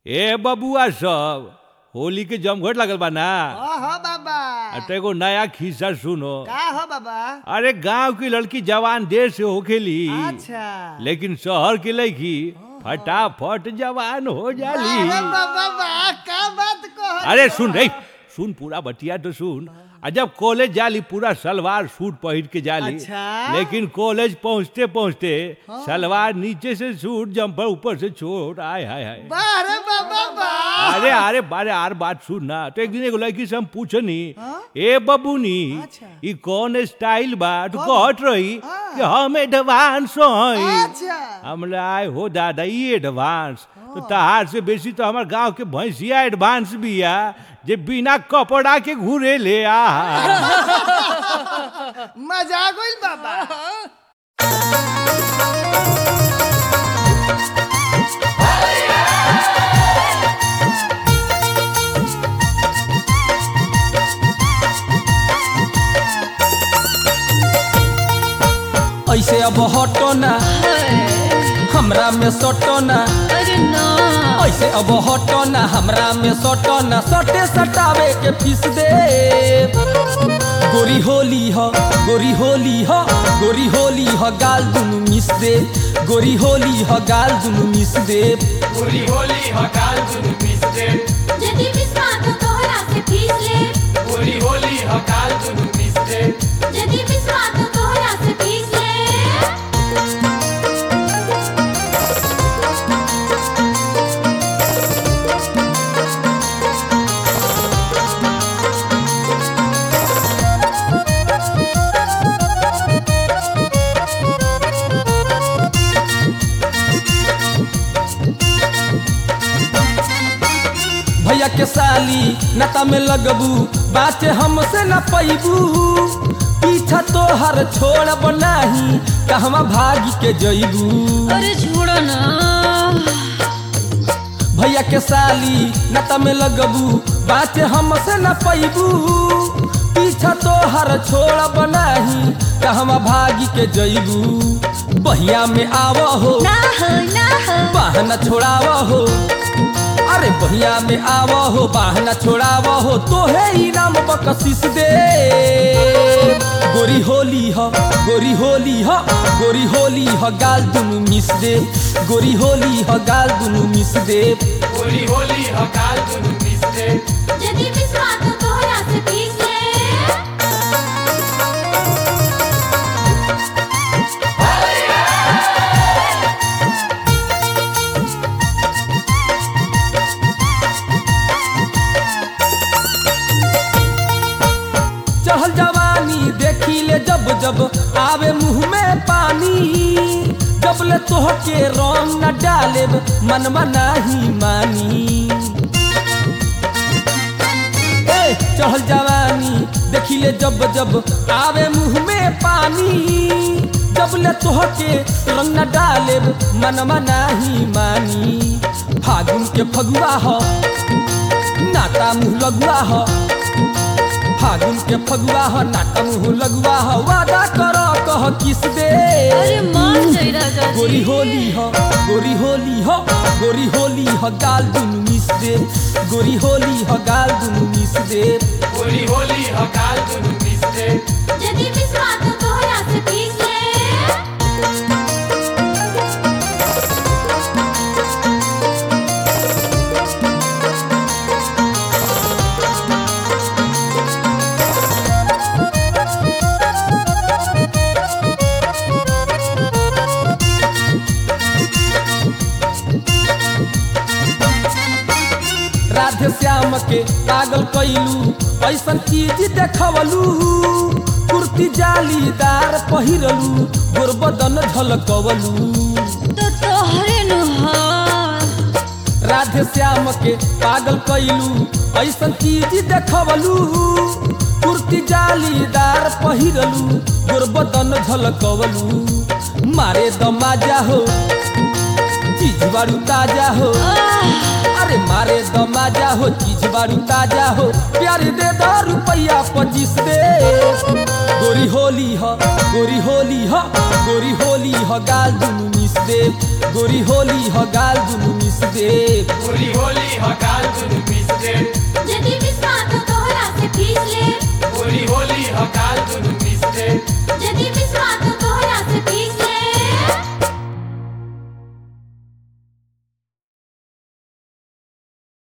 ए बबुआ सब होली के जमघट लगल बा ना। हो बाबा। एगो नया खिस्सा सुनो। का हो बाबा? अरे गांव की लड़की जवान देर से होखेली, अच्छा। लेकिन शहर की लड़की फटाफट जवान हो जाली। अरे बाबा का बात कहो। अरे सुन रे, सुन पूरा बतिया तो सुन। जब कॉलेज जाली पूरा सलवार सूट पहन के जाली। अच्छा? लेकिन कॉलेज पहुँचते पहुँचते सलवार नीचे से सूट, जंपर ऊपर से छोट। आय हाय हाय। अरे बाबा। अरे बारे आर बात सुन ना। तो एक दिन एगो लड़की से हम पूछनी, ए बबूनी अच्छा। ई कौन स्टाइल बा? तो कहत रही कि हम एडवांस हई। अच्छा। हमला आय हो दादा ई एडवांस तो तहार से बेसी तो हमार गांव के भैंसिया एडवांस बिया जे बिना कपड़ा के घूरे ले आ। मजा गइल बाबा। ऐसे अब हटो ना, हमरा में सटो ना। अरे ना ऐसे अब हटो ना, हमरा में सटो ना। सटे सटावे के फीस दे। गोरी होली हो, गोरी होली हो, गोरी होली हो, गाल दुनु मिस दे। गोरी होली हो, गाल दुनु मिस दे। गोरी होली हो, गाल दुनु मिस दे। यदि बिस्वा तो तोहरा से फीस ले। गोरी होली हो, गाल दुनु मिस दे। यदि बिस्वा तो तोहरा से फीस ले। भैया के साली नता में लगबू, बात हमसे न पैबू। पीछा तोहर छोड़ब नाही, कहवा भागी के जइबू। अरे छोड़ो ना। भैया के साली नता में लगबू, बात हमसे न पैबू। पीछा तोहर छोड़ब नाही, कहवा भागी के जइबू। बहिया में आव हो, ना हो ना हो। बहना छोड़ाव हो। अरे बहिया में आव हो, बहना छोड़ाव हो। तोहे इनाम बकशीस दे। गोरी होली हो, गोरी होली हो, गोरी होली हो, गाल दुनु मिस दे। गोरी होली हो, गाल दुनु मिस दे। गोरी होली हो, गाल दुनु मिस दे। यदि बिस्वा तो तोहरा से फीस ले। चढ़ल जवानी देखी ले जब जब आवे मुँह में पानी। जब ले तोह के रंग न डाले मनवा नहीं मानी। ए चढ़ल जवानी देखी ले जब जब आवे मुँह में पानी। जब ले तोह के रंग न डाले मनवा नहीं मानी। फागुन के फगुआ हो, नाता मुँह लगुआ हो। फागुन के फगुआ हो, नाता मुँह लगुआ हो। वादा करो कह किस दे। अरे मान जाई राजा जी। गोरी होली हो, गोरी होली हो, गोरी होली हो, गाल दुनु मिस दे। गोरी होली हो, गाल दुनु मिस दे। गोरी होली हो, गाल दुनु मिस दे। यदि बिस्वा तो तोहरा से फीस ले। राधे श्याम के पागल कैलू, ऐसन चीज देखवलू। कुर्ती जालीदार पहिरलू, गोरबदन झलकवलू। तो तोहरे नु हाल। राधे श्याम के पागल कैलू, ऐसन चीज देखवलू। कुर्ती जालीदार पहिरलू, गोरबदन झलकवलू। मारे दमाजा हो, चीज बारू ताजा हो। अरे मारे दमाजा हो, चीज बारू ताजा हो। प्यार दे दो रुपया 25 दे। गोरी होली हो, गोरी होली हो, गोरी होली हो, गाल दुनु मिस दे। गोरी होली हो, गाल दुनु मिस दे। गोरी होली